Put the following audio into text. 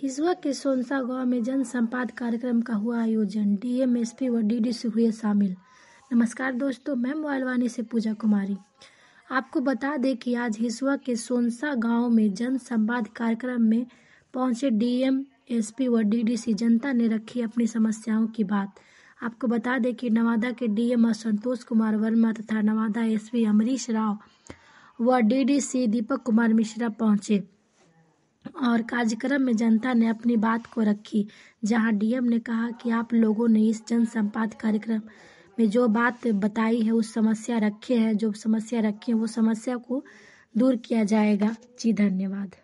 हिसुआ के सोनसा गांव में जन संवाद कार्यक्रम का हुआ आयोजन। डीएम, एसपी व डीडीसी हुए शामिल। नमस्कार दोस्तों, मैं मोबाइल वाणी से पूजा कुमारी। आपको बता दें कि आज हिसुआ के सोनसा गांव में जन संवाद कार्यक्रम में पहुंचे डीएम, एसपी व डीडीसी जनता ने रखी अपनी समस्याओं की बात। आपको बता दें कि नवादा के डीएम संतोष कुमार वर्मा तथा नवादा एसपी अमरीश राव व डीडीसी दीपक कुमार मिश्रा पहुंचे और कार्यक्रम में जनता ने अपनी बात को रखी, जहां डीएम ने कहा कि आप लोगों ने इस जन संवाद कार्यक्रम में जो बात बताई है, उस समस्या रखे हैं, जो समस्या रखी है वो समस्या को दूर किया जाएगा। जी धन्यवाद।